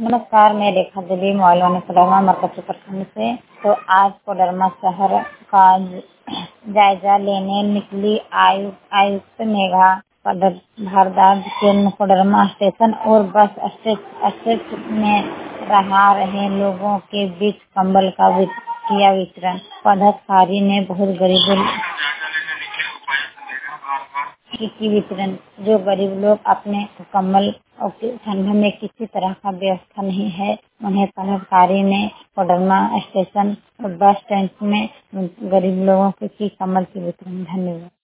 नमस्कार, मैं रेखा देवी मोबाइल कोडरमा मरकज प्रखंड से। तो आज कोडरमा शहर का जायजा लेने निकली आयुक्त मेघा भारद्वाज के कोडरमा स्टेशन और बस स्टैंड में रहे लोगों के बीच कंबल का किया वितरण। पदाधिकारी ने बहुत गरीब की वितरण। जो गरीब लोग अपने कम्बल और ठंड में किसी तरह का व्यवस्था नहीं है, उन्हें पदाधिकारी ने कोडरमा स्टेशन और बस स्टैंड में गरीब लोगों की कम्बल की वितरण। धन्यवाद।